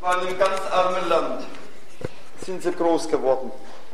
war in einem ganz armen Land. Sind sie groß geworden.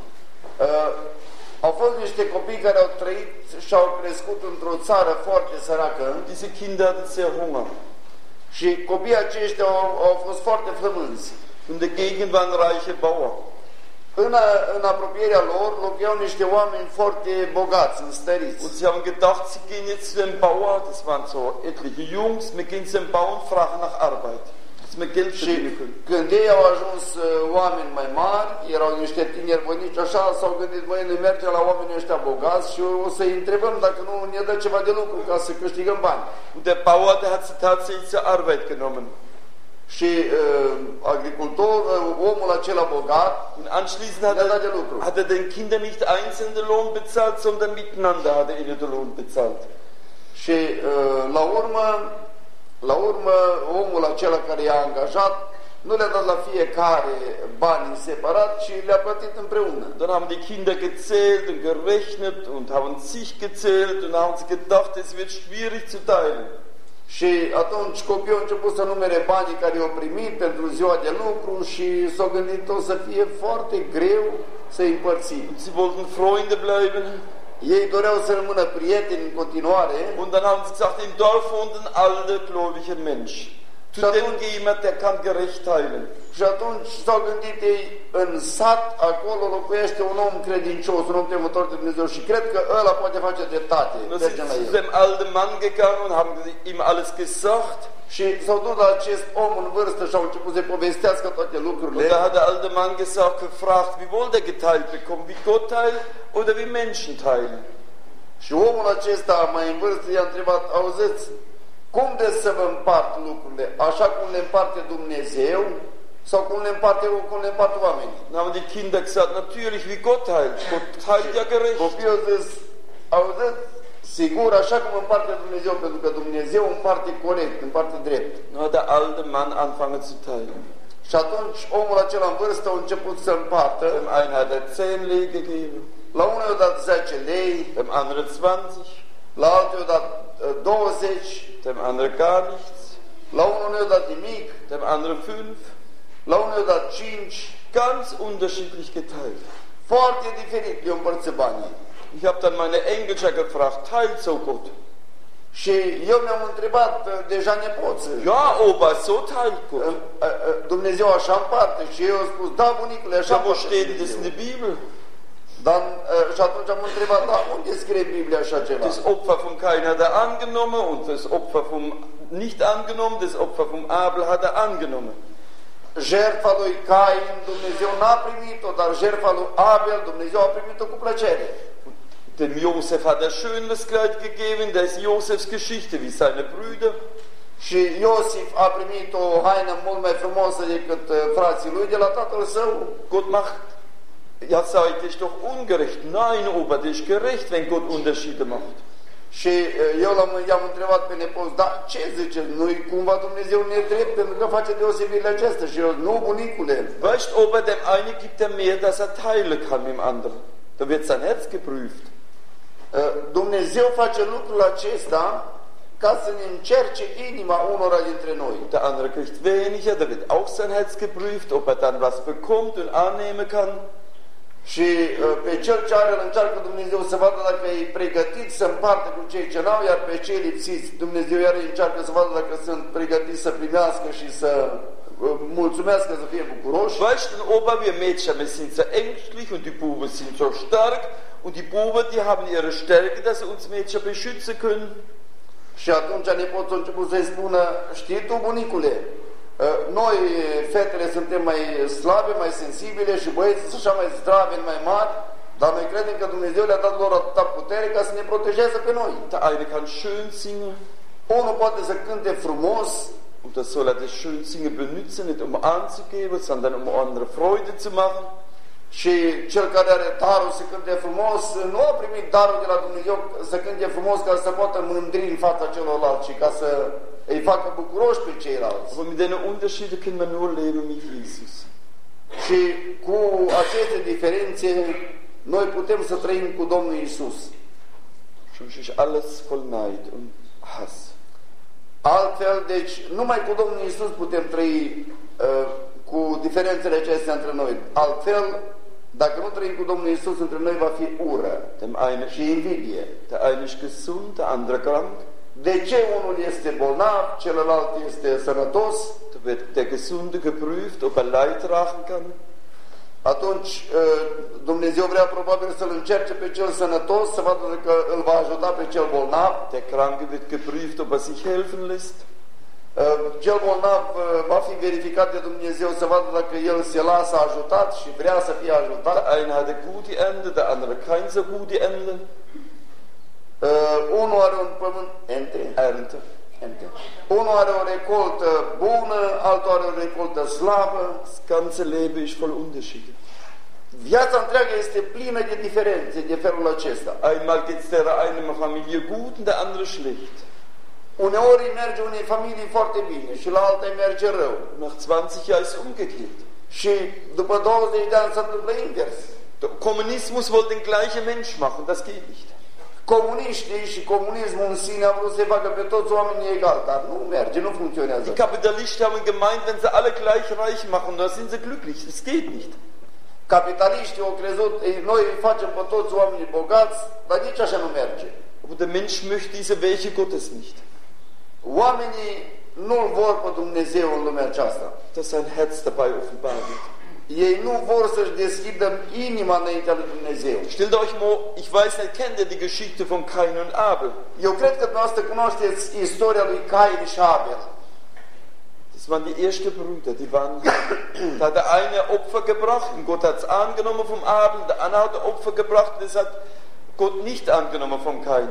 Au fost niște copii care au trăit și au crescut într-o țară foarte săracă. Diese Kinder hatten sehr Hunger. Și copiii aceștia au fost foarte flămânzi. Und dagegen waren reiche Bauern. În apropierea lor locuiau niște oameni foarte bogați, înstăriți. Und sie haben gedacht, sie gehen jetzt zu dem Bauer, das waren so etliche Jungs, wir gehen zu dem Bauer und fragen nach Arbeit. Dass wir Geld verdienen können. Când ei au ajuns oameni mai mari, erau niște tineri voinici, așa s-au gândit, băi, ne mergem la oamenii ăștia bogați și o să-i întrebăm dacă nu ne dă ceva de lucru ca să câștigăm bani. Und der Bauer, der hat sie tatsächlich zur Arbeit genommen. Și omul acela bogat, und anschließend hat er den Kindern nicht einzeln den Lohn bezahlt, sondern miteinander hat er ihnen den Lohn bezahlt. Și la urmă, omul acela care i-a angajat nu le-a dat la fiecare bani separat, ci le-a plătit împreună. Dann haben die Kinder gezählt und gerechnet und haben sich gezählt und haben sie gedacht, es wird schwierig zu teilen. Și atunci copiii au început să numere banii care i-au primit pentru ziua de lucru și s-au gândit o să fie foarte greu să-i împărțim. Sie wollten Freunde bleiben. Ei doreau să rămână prieteni în continuare. Und dann haben sie gesagt, im Dorf wohnt ein alter, gläubiger Mensch. Zu dem gehen wir, der kann gerecht teilen. Și atunci s-au gândit ei, în sat, acolo locuiește un om credincios, un om temător de Dumnezeu și cred că ăla poate face dreptate. Und sind zu dem alten Mann gegangen und haben ihm alles gesagt. Și s-au dus la acest om în vârstă și au început să-i povestească toate lucrurile. Und da hat der alte Mann gesagt, gefragt, wie wollt er geteilt bekommen, wie Gott teilt oder wie Menschen teilen. Și omul acesta mai în vârstă i-a întrebat, auziți, cum de să vă împart lucrurile? Așa cum le împarte Dumnezeu sau cum le împart oamenii? Dann haben die Kinder gesagt, natürlich wie Gott teilt. Gott teilt ja gerecht. Copiii au zis, auziți, sigur, așa cum împarte Dumnezeu, pentru că Dumnezeu împarte corect, împarte drept. Dann hat der alte Mann angefangen zu teilen. Și atunci omul acela în vârstă a început să împartă. Dem einen hat er 10 Lei gegeben. La unul i-a dat 10 lei. Dem anderen 20. La altul i-a dat 20. Dem anderen gar nichts. La unul nu i-a dat nimic. Dem anderen 5. La unul i-a dat 5. Ganz unterschiedlich geteilt. Foarte diferit le-a împărțit banii. Ich habe dann meine Enkelchen gefragt, teilt so Gott? Și eu mi-am întrebat deja nepoții. Ja, Opa, so teilt Gott. Dumnezeu așa împarte. Și eu am spus, da, bunicule, așa împarte. Wo steht das in der Bibel? Dar, și atunci am întrebat, da, unde scrie Biblia așa ceva? Das Opfer von Kain hat er angenommen und das Opfer vom nicht angenommen, das Opfer vom Abel hat er angenommen. Jertfa lui Cain Dumnezeu n-a primit-o, dar jertfa lui Abel Dumnezeu a primit-o cu plăcere. Dem Josef hat er schönes Kleid gegeben, das ist Josefs Geschichte, wie seine Brüder. Și Iosif a primit o haină mult mai frumoasă decât frații lui de la tatăl său. Gott macht, ja, seid ich doch ungerecht. Nein, Opa, das ist gerecht, wenn Gott Unterschiede macht. Și eu i-am întrebat pe nepoț, da, ce ziceți? Nu-i cumva Dumnezeu nedrept pentru că face deosebirile acestea? Și eu, nu, bunicule. Weißt, Opa, dem einen gibt er mehr, dass er teilen kann mit dem anderen. Da wird sein Herz geprüft. Dumnezeu face lucrul acesta ca să ne încerce inima unora dintre noi. Der andere kriegt weniger, da wird auch sein Herz geprüft, ob er dann was bekommt und annehmen kann. Și pe cel ce are îl încearcă Dumnezeu să vadă dacă e pregătit să împarte cu cei ce n-au, iar pe cei lipsiți Dumnezeu iar îi încearcă să vadă dacă sunt pregătiți să primească și să mulțumească, să fie bucuroși. Weißt du, Opa, wir Mädchen, wir sind so ängstlich und die Buben sind so stark und die Buben, die haben ihre Stärke, dass sie uns Mädchen beschützen können. Și atunci nepoțul a început să-i spună, știi tu, bunicule, noi, fetele, suntem mai slabe, mai sensibile și băieții sunt așa mai zdravi, mai mari, dar noi credem că Dumnezeu le-a dat lor atâta putere ca să ne protejeze pe noi. Der eine kann schön singen. Unul poate să cânte frumos. Und das soll er das schön singen benutzen, nicht um anzugeben, sondern um andere Freude zu machen. Și cel care are darul să cânte frumos, nu a primit darul de la Dumnezeu să cânte frumos ca să poată mândri în fața celorlalți și ca să îi facă bucuroși pe ceilalți. Aber mit den Unterschieden können wir nur leben mit Jesus. Și cu aceste diferențe noi putem să trăim cu Domnul Iisus. Sonst ist alles voll Neid und Hass. Altfel, deci numai cu Domnul Iisus putem trăi cu diferențele acestea între noi. Altfel, dacă nu trăim cu Domnul Iisus, între noi va fi ură și invidie. Der eine ist gesund, der andere krank. De ce unul este bolnav, celălalt este sănătos? Da wird der Gesunde geprüft, ob er Leid tragen kann. Atunci Dumnezeu vrea probabil să-l încerce pe cel sănătos, să vadă că îl va ajuta pe cel bolnav. Der Kranke wird geprüft, ob er sich helfen lässt. Cel bolnav va fi verificat de Dumnezeu să vadă dacă el se lasă ajutat și vrea să fie ajutat. Der eine hatte gute Ernte, der andere keine so gute Ernte. Unul are un pământ Ernte. Unul are o recoltă bună, altul are o recoltă slabă. Das ganze Leben ist voll Unterschiede. Viața întreagă este plină de diferențe de felul acesta. Einmal geht es der einen Familie gut und der andere schlecht. Uneori merge unei familii foarte bine și la alta merge rău. Nach 20 Jahren ist es umgekehrt. Și după 20 de ani se întâmplă invers. Der Kommunismus wollte den gleichen Mensch machen, das geht nicht. Comuniștii și comunismul în sine au vrut să facă pe toți oamenii egal, dar nu merge, nu funcționează. Die Kapitalisten haben gemeint, wenn sie alle gleich reich machen, dann sind sie glücklich. Das geht nicht. Capitaliștii au crezut, noi îi facem pe toți oamenii bogați, dar nici așa nu merge. Aber der Mensch möchte diese Wege Gottes nicht. Oamenii nu-L vor pe Dumnezeu în lumea aceasta. Dass sein Herz dabei offenbar wird. Ei nu vor să-și deschidă inima înaintea lui Dumnezeu. Stellt euch mal, ich weiß nicht, kennt ihr die Geschichte von Kain und Abel? Eu cred că dumneavoastră cunoașteți istoria lui Cain și Abel. Das waren die ersten Brüder, die waren, da hat der eine Opfer gebracht und Gott hat es angenommen vom Abel, der andere hat Opfer gebracht und das hat Gott nicht angenommen vom Kain.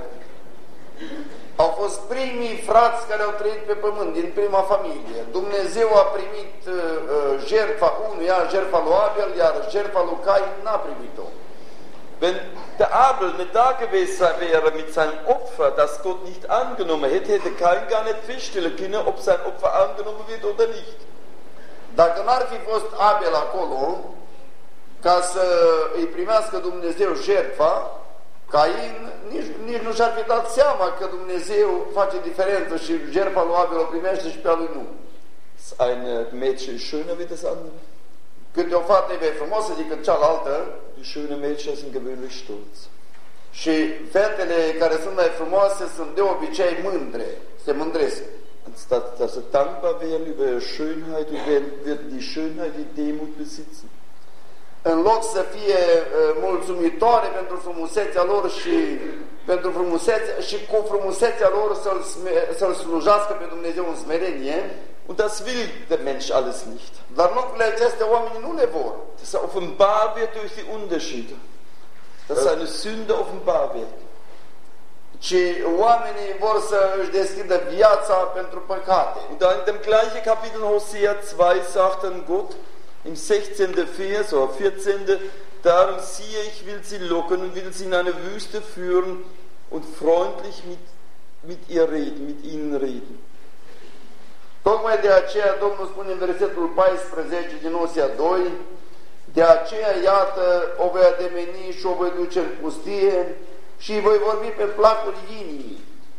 Au fost primii frați care au trăit pe pământ, din prima familie. Dumnezeu a primit jertfa unuia, jertfa lui Abel, iar jertfa lui Cain n-a primit-o. Wenn der Abel nicht da gewesen wäre mit seinem Opfer, das Gott nicht angenommen hätte, hätte Kain gar nicht feststellen können, ob sein Opfer angenommen wird oder nicht. Dacă n-ar fi fost Abel acolo, ca să îi primească Dumnezeu jertfa, Cain nici nu și-ar fi dat seama că Dumnezeu face diferență și jertfa lui Abel o primește și pe a lui nu. Ein Mädchen ist schöner wie das andere. Câte o fată e mai frumoasă decât cealaltă. Die schönen Mädchen sind gewöhnlich stolz. Și fetele care sunt mai frumoase sunt de obicei mândre, se mândresc. Anstatt dass sie dankbar wären über ihre Schönheit und würden die Schönheit, die Demut besitzen. În loc să fie mulțumitoare pentru frumusețea lor și pentru frumusețea și cu frumusețea lor să-L slujească pe Dumnezeu în smerenie. Und das will der Mensch alles nicht. Dar lucrurile acestea oamenii nu le vor. Dass er offenbar wird durch die Unterschiede. Dass seine Sünde offenbar wird. Ci oamenii vor să își deschidă viața pentru păcate. Und da in dem gleichen Kapitel Hosea 2 sagt dann Gott, im 16. Vers oder 14. Darum siehe, ich will sie locken und will sie in eine Wüste führen und freundlich mit ihnen reden. Tocmai de aceea Domnul spune în versetul 14 din Osea 2, de aceea, iată, o voi ademeni și o voi duce în pustie și îi voi vorbi pe placul inimii.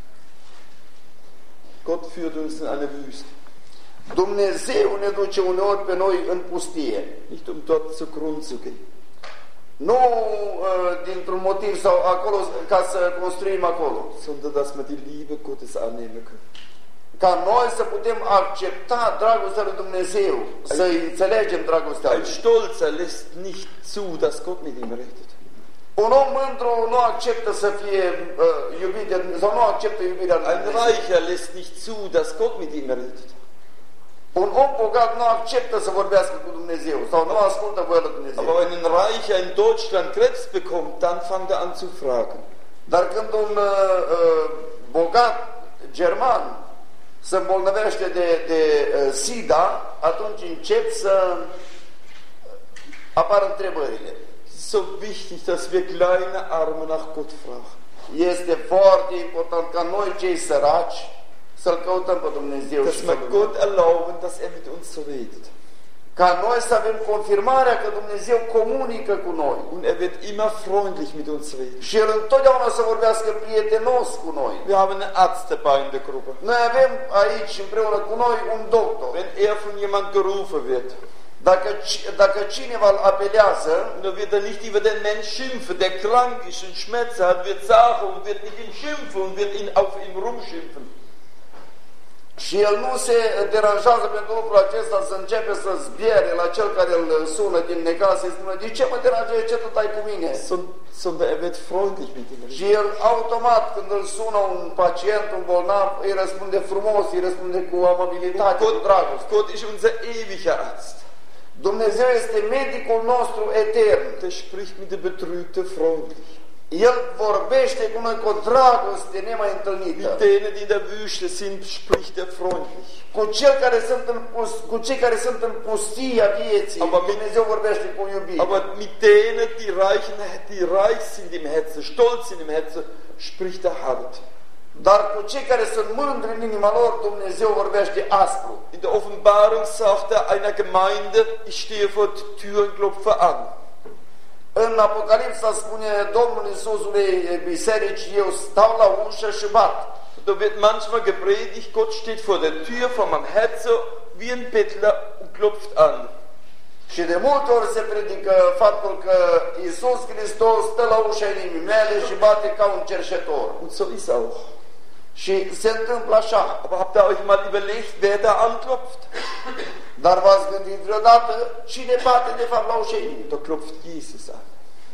Gott führt uns in eine Wüste. Dumnezeu ne duce uneori pe noi în pustie. Nicht um dort zugrunde zu gehen. Nu dintr-un motiv sau acolo ca să construim acolo. Sondern dass wir die Liebe Gottes annehmen können. Ca noi să putem accepta dragostea lui Dumnezeu, să înțelegem dragostea lui. Ein Stolzer lässt nicht zu, dass Gott mit ihm redet. Un om mândru nu acceptă să fie iubit sau nu acceptă iubirea lui Dumnezeu. Ein Reicher lässt nicht zu, dass Gott mit ihm redet. Un om bogat nu acceptă să vorbească cu Dumnezeu sau nu ascultă voia lui Dumnezeu. Aber wenn ein Reicher in Deutschland Krebs bekommt, dann fängt er an zu fragen. Dar când un bogat german se îmbolnăvește de SIDA, atunci încep să apară întrebările. Es ist so wichtig, dass wir kleine Arme nach Gott fragen. Este foarte important ca noi cei săraci să-L căutăm pe Dumnezeu dass și wir Gott erlauben, dass er mit uns redet. Ca noi să avem confirmarea că Dumnezeu comunică cu noi. Und er wird immer freundlich mit uns reden. Și El întotdeauna să vorbească prietenos cu noi. Wir haben einen Arzt dabei in der Gruppe. Noi avem aici împreună cu noi un doctor. Wenn er von jemand gerufen wird, Dacă cineva îl apelează, nur wird er nicht über den Mensch schimpfen, der krank ist und Schmerzen hat, wird sagen und wird mit ihm schimpfen und wird auf ihm rumschimpfen. și el nu se deranjează pentru lucrul acesta să începe să zbiere la cel care îl sună din necaz, să-i spună, de ce mă deranjează, ce tot ai cu mine? Sondern er wird freundlich mit ihm reden. Și el automat, când îl sună un pacient, un bolnav, îi răspunde frumos, îi răspunde cu amabilitate, cu dragoste. Gott ist unser ewiger Arzt. Dumnezeu este medicul nostru etern. Der spricht mit der Betrübten freundlich. El vorbește cu noi cu o dragoste nemai întâlnită. Mit denen, die in der Wüste sind, spricht er freundlich. Cu cei care sunt în pustia vieții, Dumnezeu vorbește cu iubire. Aber mit denen, die reich sind im Herzen, stolz sind im Herzen, spricht er hart. Dar cu cei care sunt mândri în inima lor, Dumnezeu vorbește aspru. In der Offenbarung sagt er einer Gemeinde, ich stehe vor der Tür und klopfe an. În Apocalipsa spune Domnul Iisus unei biserici, eu stau la ușă și bat. Da wird manchmal gepredigt, Gott steht vor der Tür vor meinem Herzen wie ein Bettler und klopft an. Și de multe ori se predică faptul că Iisus Hristos stă la ușa inimii mele și bate ca un cerșetor. Und so ist auch. Și se întâmplă așa. Aber habt ihr euch mal überlegt, wer da anklopft? Dar v-ați gândit vreodată cine bate de fapt la ușa inimii? Da klopft Jesus an.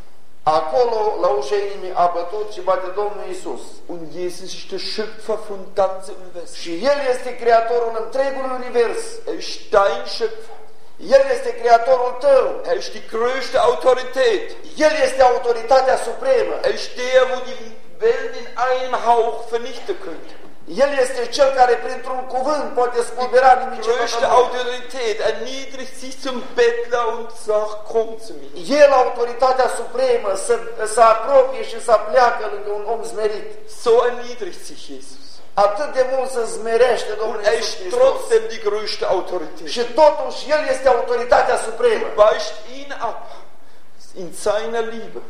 Acolo, la ușa inimii, a bătut și bate Domnul Iisus. Und Jesus ist der Schöpfer von ganzem Universum. Și El este creatorul întregului univers. Er ist dein Schöpfer. El este creatorul tău. Er ist die größte Autorität. El este autoritatea supremă. Er ist der, wo die Welt in einem Hauch vernichten könnte. El este cel care printr-un cuvânt poate spulbera nimicii größte Autorität erniedrigt sich zum Bettler und sagt, komm zu mir. El, autoritatea supremă, să apropie și să pleacă lângă un om smerit. So erniedrigt sich Jesus. Atât de mult se smerește Domnul Und er Iisus ist Hristos. trotzdem die größte Autorität. Și totuși El este autoritatea supremă. Weicht ihn ab in seiner Liebe.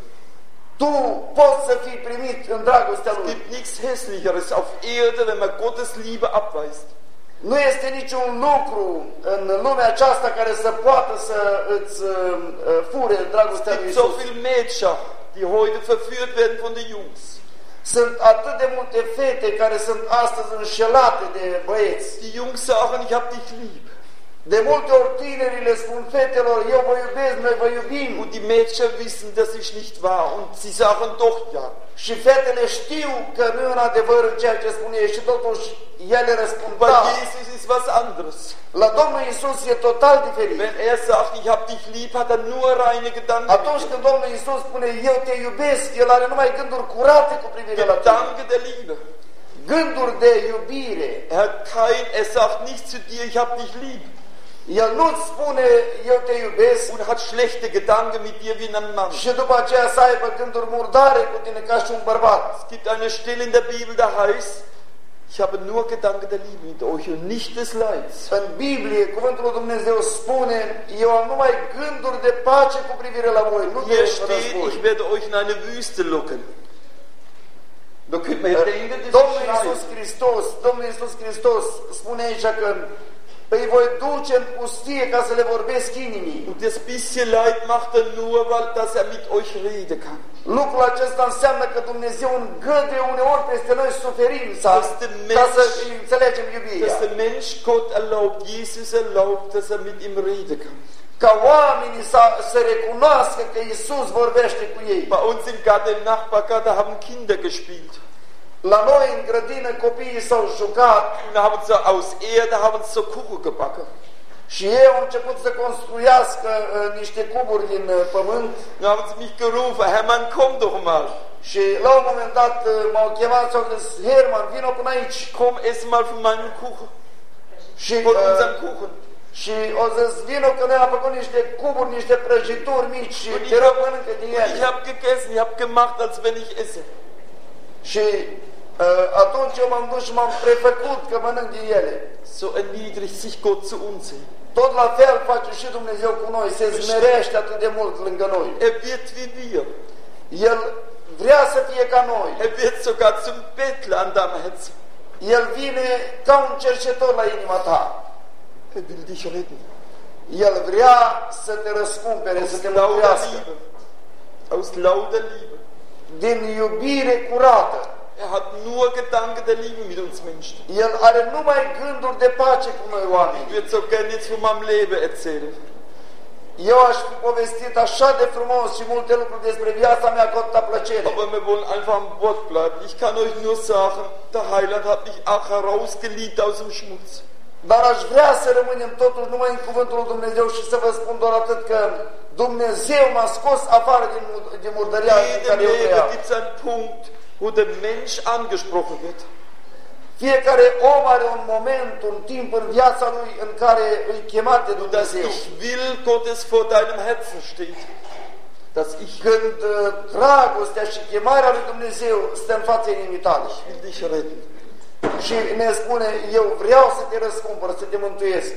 Tu poți să fii primit în dragostea Es Lui. gibt nichts Hässlicheres auf Erde, wenn man Gottes Liebe abweist. Nu este niciun lucru în lumea aceasta care să poată să îți fure dragostea Es lui gibt so Iisus. viele Mädchen, die heute verführt werden von den Jungs. Sunt atât de multe fete care sunt astăzi înșelate de băieți. Die Jungs sagen, ich hab dich lieb. De multe ori tinerii le spun fetelor, eu vă iubesc, noi vă iubim. Und die Mädchen wissen, das ist nicht wahr. Und sie sagen doch ja. Și fetele știu că nu e un adevăr în ceea ce spune ei și totuși ele răspund Bei da. Jesus ist was anderes. La Domnul Iisus e total diferit. Wenn er sagt, ich hab dich lieb, hat er nur reine Gedanken. Atunci când Domnul Iisus spune, eu te iubesc, El are numai gânduri curate cu privire la tine. Gedanke der Liebe. Gânduri de iubire. Er sagt nicht zu dir, ich hab dich lieb. El nu-ți spune, eu te iubesc, Und hat schlechte Gedanken mit dir wie ein Mann. și după aceea să aibă gânduri murdare cu tine ca și un bărbat. Es gibt eine Stelle in der Bibel, da heißt, ich habe nur Gedanken der Liebe mit euch und nicht des Leids. În Biblie, cuvântul lui Dumnezeu spune, eu am numai gânduri de pace cu privire la voi, nu de Hier steht, război. ich werde euch in eine Wüste locken. Da könnte man ja denken, das Domnul ist Iisus Hristos spune aici că îi voi duce în pustie ca să le vorbesc inimii. Und das bisschen Leid macht er nur, weil dass er mit euch reden kann. Lucrul acesta înseamnă că Dumnezeu îngăduie uneori peste noi suferința ca să înțelegem iubirea. Dass der Mensch Gott erlaubt, Jesus erlaubt, dass er mit ihm reden kann. Ca oamenii să recunoască că Iisus vorbește cu ei. Bei uns im Garten, im Nachbargarten haben Kinder gespielt. La noi în grădină copiii s-au jucat Und haben so aus Erde haben so Kuchen gebacken. și ei au început să construiască niște cuburi din pământ. Dann haben sie mich gerufen, Hermann, komm doch mal. Și la un moment dat m-au chemat și au zis, Herman, vino până aici. Komm, ess mal von meinem Kuchen. Și, Von unserem Kuchen. și au zis, vino că noi am făcut niște cuburi, niște prăjituri mici și te rog mănâncă din ele. Ich habe gegessen, ich habe gemacht, als wenn ich esse. Și atunci eu m-am dus și m-am prefăcut că mănânc din ele. So erniedrigt sich Gott zu uns hin. Tot la fel face și Dumnezeu cu noi, se smerește atât de mult lângă noi. Er wird wie wir. El vrea să fie ca noi. Er wird sogar zum Bettler an deinem Herz. El vine ca un cercetor la inima ta. Er will dich retten. El vrea să te răscumpere, să te Aus lauter mântuiască. Liebe. Aus lauter Liebe. Din iubire curată. Er hat nur Gedanken der Liebe mit uns Menschen. El are numai gânduri de pace cu noi Ich oameni. würde so gerne jetzt von meinem Leben erzählen. Eu aș fi povestit așa de frumos și multe lucruri despre viața mea cu atâta plăcere. Aber wir wollen einfach am Wort bleiben. Ich kann euch nur sagen, der Heiland hat mich auch herausgeliebt aus dem Schmutz. Dar aș vrea să rămânem totuși numai în cuvântul lui Dumnezeu și să vă spun doar atât că Dumnezeu m-a scos afară din murdăria în In care jedem eu Leben trăiam. gibt es einen Punkt, wo der Mensch angesprochen wird. Fiecare om are un moment, un timp în viața lui în care îi chemat de Das Dumnezeu. Ich will Gottes vor deinem Herzen steht. Das Ich Când dragostea și chemarea lui Dumnezeu stă în fața inimii tale will dich retten. și ne spune, eu vreau să te răscumpăr, să te mântuiesc.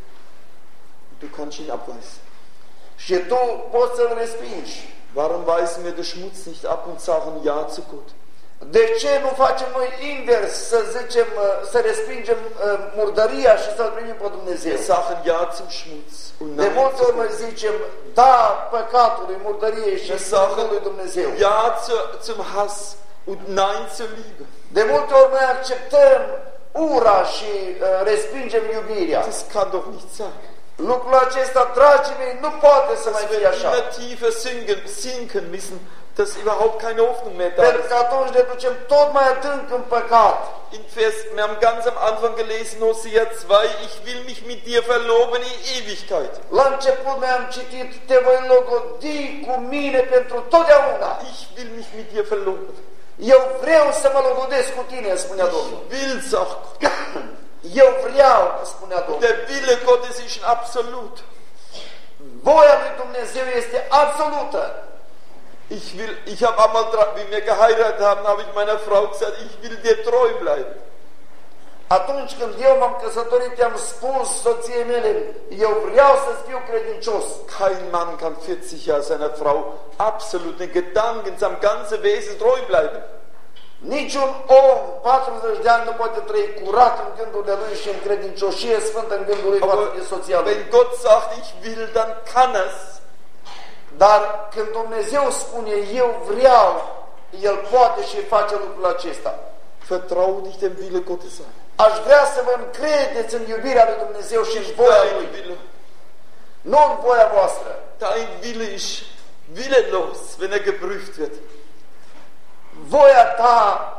Du kannst ihn abweisen. Și tu poți să-l respingi. Warum weisen wir den Schmutz nicht ab und sagen Ja zu Gott? De ce nu facem noi invers, să zicem, să respingem murdăria și să-L primim pe Dumnezeu? Wir sagen Ja zum Schmutz und De Nein multe zu ori noi Gott. zicem da păcatului, murdăriei și Wir slavului lui sagen Dumnezeu. Ja zum Hass und Nein zur Liebe. De multe ori noi acceptăm ura și respingem iubirea. Das kann doch nicht sein. Lucrul acesta, dragii mei, nu poate să mai Dass fie wir așa. immer tiefer sinken müssen, dass überhaupt keine Hoffnung mehr da Pentru ist. că atunci ne ducem tot mai adânc în păcat. Wir haben ganz am Anfang gelesen, Hosea 2, ich will mich mit dir verloben in Ewigkeit. La început noi am citit, te voi logodi cu mine pentru totdeauna. Ich will mich mit dir verloben. Eu vreau să mă logodesc cu tine, spunea Domnul. Ich will, sagt Gott. Eu vreau, spunea Domnul. Der Wille Gottes ist absolut. Voia lui Dumnezeu este absolută. Ich habe einmal, wie wir geheiratet haben, habe ich meiner Frau gesagt, ich will dir treu bleiben. Atunci când eu m-am căsătorit, i-am spus soției mele, eu vreau să-ți fiu credincios. Kein Mann kann 40 Jahre seiner Frau absolut in Gedanken, in seinem ganzen Wesen treu bleiben. Niciun om, 40 de ani, nu poate trăi curat în gândurile lui și în credincioșie sfântă în gândul lui față de soția lui. Wenn Gott sagt, ich will, dann kann es. Dar când Dumnezeu spune, eu vreau, El poate și face lucrul acesta. Vertrau dich dem Wille Gottes an. Aș vrea să vă încredeți în iubirea lui Dumnezeu și în voia Dein Lui, Wille. nu în voia voastră. Dein Wille ist willenlos, wenn er geprüft wird. Voia ta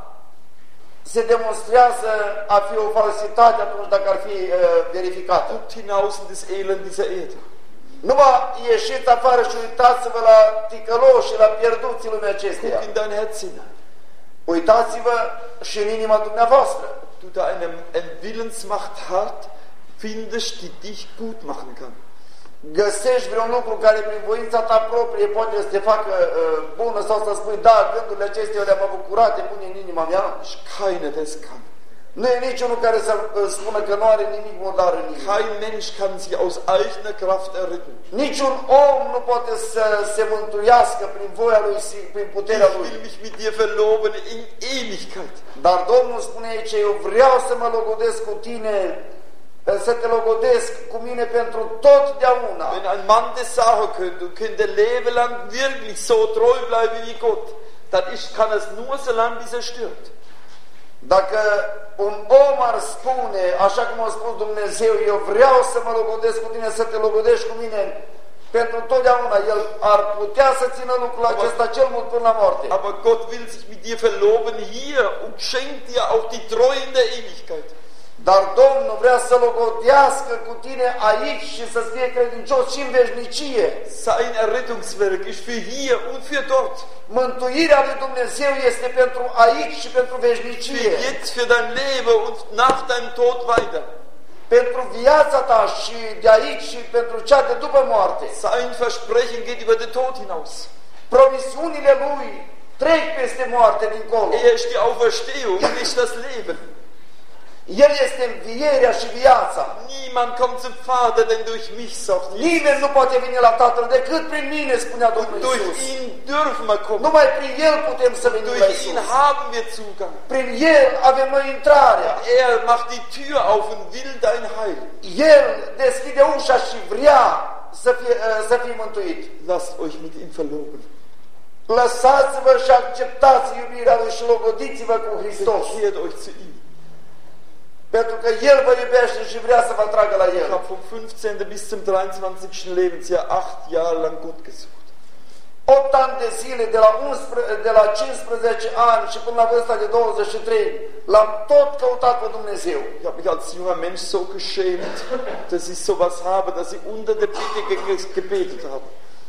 se demonstrează a fi o falsitate atunci dacă ar fi verificată. Guckt hinaus in das Elend dieser Erde. Numai ieșiți afară și uitați-vă la ticăloși și la pierduții lumii acesteia. Guck in dein Herz hinein. Uitați-vă și în inima dumneavoastră. Du da eine Willensmacht hat, findest, die dich gut machen kann. Găsești vreun lucru care prin voința ta proprie poate să te facă bună sau să spui, da, gândurile acestea le-am avut curate, pune în inima mea. Ist keiner, der es kann. Nu e niciunul care să spună că nu are nimic murdar în inima. Kein Mensch kann sich aus eigener Kraft erretten. Niciun om nu poate să se mântuiască prin voia lui și prin puterea Ich lui. will mich mit dir verloben in Ewigkeit. Dar Domnul spune aici, eu vreau să mă logodesc cu tine, să te logodesc cu mine pentru totdeauna. Wenn ein Mann das sagen könnte und könnte Leben lang wirklich so treu bleiben wie Gott, dann kann es nur so lange, bis er stirbt. Dacă un om ar spune, așa cum a spus Dumnezeu, eu vreau să mă logodesc cu tine, să te logodești cu mine pentru totdeauna, el ar putea să țină lucrul acesta cel mult până la moarte. Aber Gott will sich mit dir verloben hier und schenkt dir auch die Treue in der Ewigkeit. Dar Domnul vrea să logodească cu tine aici și să fie credincios și în veșnicie. Sein Errettungswerk ist für hier und für dort. Mântuirea lui Dumnezeu este pentru aici și pentru Für veșnicie. jetzt, für dein Leben und nach deinem Tod weiter. Pentru viața ta și de aici și pentru cea de după moarte. Sein Versprechen geht über den Tod hinaus. Promisiunile lui trec peste moarte dincolo. Er ist die Auferstehung, nicht das Leben. El este învierea și viața. Niemand kommt zum Vater, denn durch mich, sagt Jesus. Nimeni nu poate veni la Tatăl decât prin mine, spunea Domnul Durch Iisus. ihn dürfen wir kommen. Numai prin El putem să venim la Durch ihn Iisus. haben wir Zugang. Prin El avem noi intrarea. Er macht die Tür auf und will dein Heil. El deschide ușa și vrea să fie mântuit. Lasst euch mit ihm verloben. Lăsați-vă și acceptați iubirea Lui și logodiți-vă cu Hristos. Bekehrt euch zu ihm. Pentru că El vă iubește și vrea să vă atragă la Ich El. habe vom 15. bis zum 23. Lebensjahr 8 Jahre lang Gott gesucht. 8 ani de zile, de la 15 ani și până la vârsta de 23, l-am tot căutat pe Dumnezeu. Ich habe mich als junger Mensch so geschämt, dass ich sowas habe, dass ich unter der Bitte gebetet habe.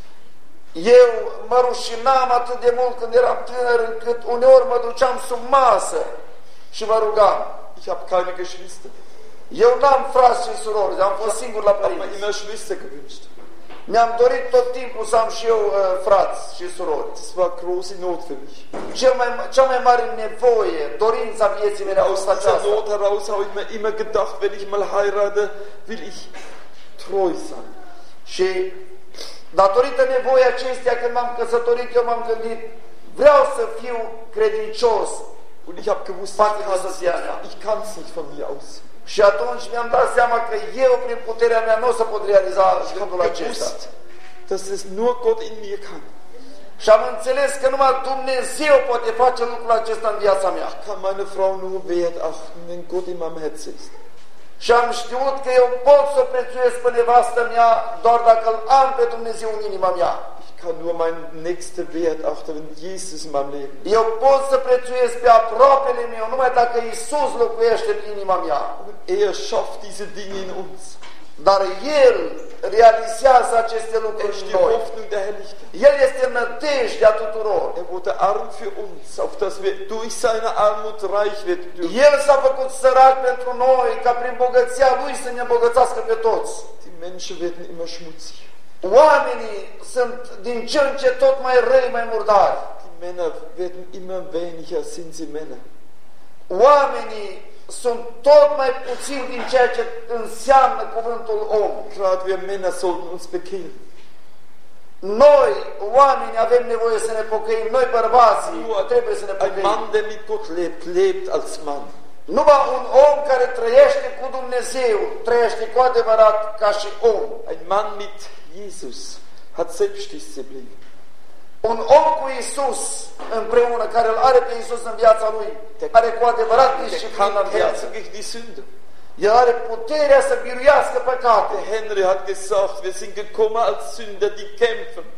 Eu mă rușinam atât de mult când eram tânăr, încât uneori mă duceam sub masă și mă rugam. Ich habe keine Geschwister. Eu n-am frați și surori, am fost singur la Ich habe mir părinți. immer Schwester gewünscht. Mi-am dorit tot timpul să am și eu frați și surori. Das war große Not für mich. Cea mai mare nevoie, dorința vieții mele a Aus fost dieser aceasta. Not heraus habe ich mir immer gedacht, wenn ich mal heirate, will ich treu sein. Și datorită nevoii acesteia, când m-am căsătorit, eu m-am gândit, vreau să fiu credincios. Und ich habe gewusst, ich kann es nicht von mir aus. Și atunci mi-am dat seama că eu, prin puterea mea, nu o să pot realiza Ich gândul habe acesta. gewusst, dass es nur Gott in mir kann. Și am înțeles că numai Dumnezeu poate face lucrul acesta în viața mea. Ich kann meine Frau nur wert achten, wenn Gott in meinem Herzen ist. Și am știut că eu pot să o prețuiesc pe nevastă mea doar dacă îl am pe Dumnezeu în inima mea. Ich kann nur meinen Nächsten wert achten, wenn Jesus in meinem Leben ist. Eu pot să prețuiesc pe aproapele meu numai dacă Iisus locuiește în inima mea. Und er schafft diese Dinge in uns. Dar El realizează aceste Er lucruri ist în die noi. Hoffnung der Herrlichkeit. El este nădejdea tuturor. Er wurde arm für uns, auf dass wir durch seine Armut reich werden dürfen. El s-a făcut sărac pentru noi, ca prin bogăția Lui să ne îmbogățească pe toți. Die Menschen werden immer schmutzig. Oamenii sunt din ce în ce tot mai răi, mai murdari. Die Männer werden immer weniger, sind sie Männer. Oamenii sunt tot mai puțin din ceea ce înseamnă cuvântul om. Gerade wir Männer sollten uns bekehren. Noi, oamenii, avem nevoie să ne pocăim. Noi, bărbații, trebuie să ne Ein pocăim. Mann, der mit Gott lebt, lebt als Mann. Numai un om care trăiește cu Dumnezeu, trăiește cu adevărat ca și om. Ein Mann mit Jesus hat Selbstdisziplin. Un om cu Iisus împreună, care îl are pe Iisus în viața lui, are cu adevărat Der disciplină kann în viață. kämpfen gegen die Sünde. El are puterea să biruiască păcate. Der Henry hat gesagt, wir sind gekommen als Sünder, die kämpfen.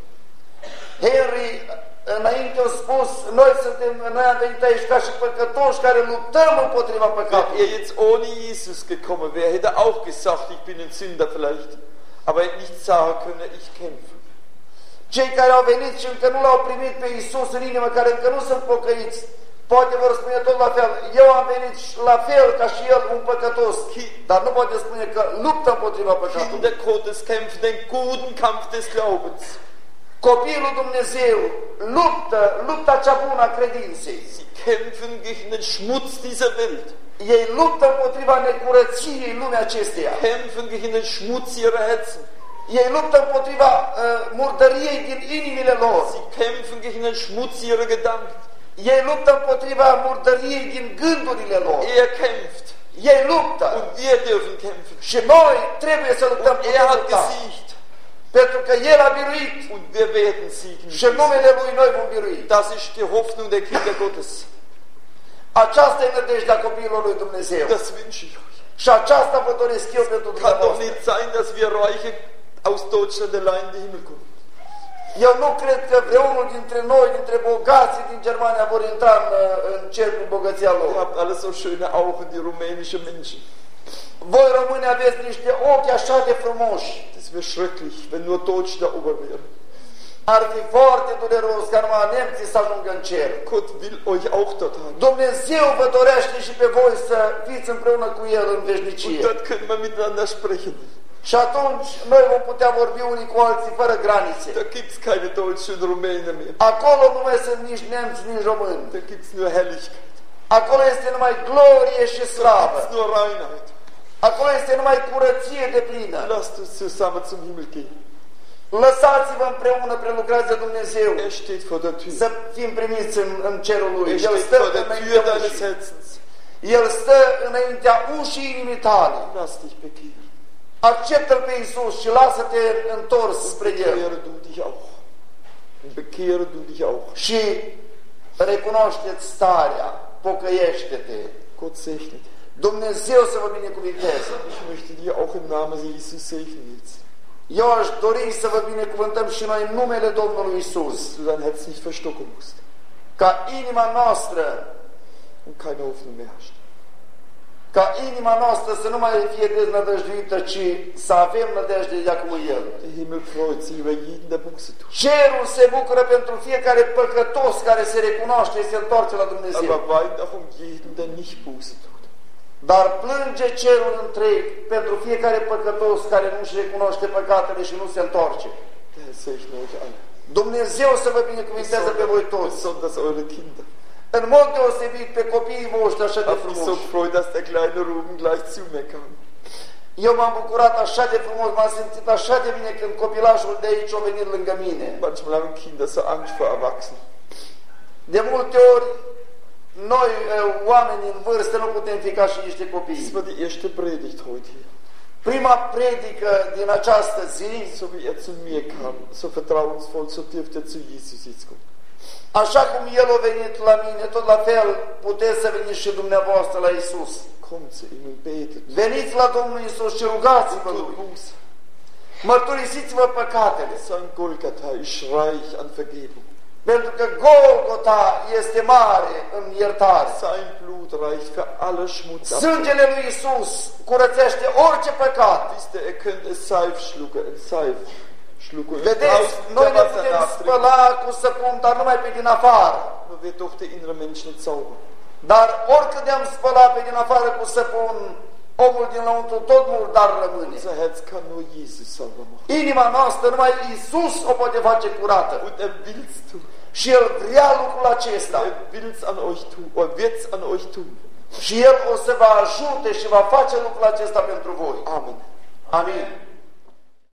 Henry înainte a spus, noi am venit aici ca și păcătoși care luptăm împotriva Wenn păcatului. er jetzt ohne Jesus gekommen wäre, hätte er auch gesagt, ich bin ein Sünder vielleicht. Aber er hätte nicht sagen können, ich kämpfe. Cei care au venit și încă nu l-au primit pe Iisus în inimă, care încă nu sunt pocăiți, poate vor spune tot la fel. Eu am venit la fel ca și el, un păcătos. Dar nu poate spune că luptă împotriva păcatului. Kinder Gottes kämpfen den guten Kampf des Glaubens. Copiii lui Dumnezeu lupta cea bună a credinței. Sie kämpfen gegen den Schmutz dieser Welt. Ei luptă împotriva necurăției lumii acesteia. Kämpfen gegen den Schmutz ihrer Herzen. Ei luptă împotriva murdăriei din inimile lor. Sie kämpfen gegen den Schmutz ihrer Gedanken. Ei luptă împotriva murdăriei din gândurile lor. Er kämpft. Ei luptă. Und wir dürfen kämpfen. Și noi trebuie să luptăm Und cu er hat lupta. gesiegt. Pentru că El a biruit. Und wir werden siegen. Și în numele Lui noi vom birui. Das ist die Hoffnung der Kinder Gottes. Aceasta e nădejdea copiilor lui Dumnezeu. Das wünsche ich euch. Și aceasta vă doresc eu pentru Kann doch dumneavoastră. nicht sein, dass wir Reiche aus Deutschland allein in den Himmel kommen. Eu nu cred că vreunul dintre noi, dintre bogații din Germania, vor intra în cer prin bogăția Ihr lor. habt alle so schöne Augen, die rumänische Menschen. Voi români aveți niște ochi așa de frumoși. Das wäre schrecklich, wenn nur Deutsch da oben wäre. Ar fi foarte dureros ca numai nemții să ajungă în cer. Gott will euch auch dort haben. Dumnezeu vă dorește și pe voi să fiți împreună cu El în Und veșnicie. dort können wir miteinander sprechen. Și atunci noi vom putea vorbi unii cu alții fără granițe. Da gibt es keine Deutschen und Rumänen mehr. Acolo nu mai sunt nici nemți, nici români. Da gibt es nur Herrlichkeit. Acolo este numai glorie și Da slavă. gibt's nur Reinheit. Acolo este numai curăție de plină. Lasst uns zusammen zum Himmel gehen. Lăsați-vă împreună prelucrați de Dumnezeu. Er steht vor der Tür. Să fim primiți în cerul Lui. Er El steht stă vor der Tür înaintea deines ușii. Herzens. El stă înaintea ușii inimii tale. Lass dich bekehren. Acceptă-L pe Iisus și lasă-te întors spre El. Bekehre du dich auch. Und bekehre du dich auch. Și recunoaște-ți starea, pocăiește-te. Gott segne dich. Dumnezeu să vă binecuvinteze. Ich möchte dir auch im Namen Jesu segnen jetzt. Eu aș dori să vă binecuvântăm și noi în numele Domnului Iisus. Dass du dein Herz nicht verstocken musst. Ca inima noastră, Und keine Hoffnung mehr hast. ca inima noastră să nu mai fie deznădăjduită, ci să avem nădejde de acum în El. Der Himmel freut sich über jeden, der Buße tut. Cerul se bucură pentru fiecare păcătos care se recunoaște și se întoarce la Dumnezeu. Aber weint auch um jeden, der nicht Buße tut. Dar plânge cerul întreg pentru fiecare păcătos care nu-și recunoaște păcatele și nu se întoarce. Der Herr segne euch alle. Dumnezeu să vă binecuvinteze pe voi toți. Besonders eure Kinder. În mod deosebit pe copiii voștri așa de Ich bin so frumoși. froh, dass der kleine Ruben gleich zu mir kam. Eu m-am bucurat așa de frumos, m-am simțit așa de bine când copilașul de aici a venit lângă mine. Manchmal haben Kinder so Angst vor Erwachsenen. De multe ori, noi, oameni în vârstă, nu putem fi ca și niște Das copii. war die erste Predigt heute hier. Prima predică din această zi, So wie er zu mir kam, so vertrauensvoll, so dürfte er zu Jesus jetzt kommen. așa cum El a venit la mine, tot la fel puteți să veniți și dumneavoastră la Iisus. Kommt zu ihm und betet. Veniți la Domnul Iisus și rugați-vă Tut Lui. Buße. Mărturisiți-vă păcatele. Sein Golgatha ist reich an Vergebung. Pentru că Golgota este mare în iertare. Sein Blut reicht für alle Schmutz ab. Sângele lui Iisus curățește orice păcat. Wisst ihr, er könnte Seif schlucken, und Vedeți, draußen noi der ne Wasser putem nachtrinken. spăla cu săpun, dar numai pe din afară. Nur wird doch der innere Mensch nicht sauber. Dar oricât de-am spălat pe din afară cu săpun, omul din lăuntru tot murdar rămâne. Unser Herz kann nur Jesus sauber machen. Inima noastră numai Iisus o poate face curată. Und er will's tun. Și El vrea lucrul acesta. Er will's an euch tun. Er wird's an euch tun. Și El o să vă ajute și va face lucrul acesta pentru voi. Amen. Amin.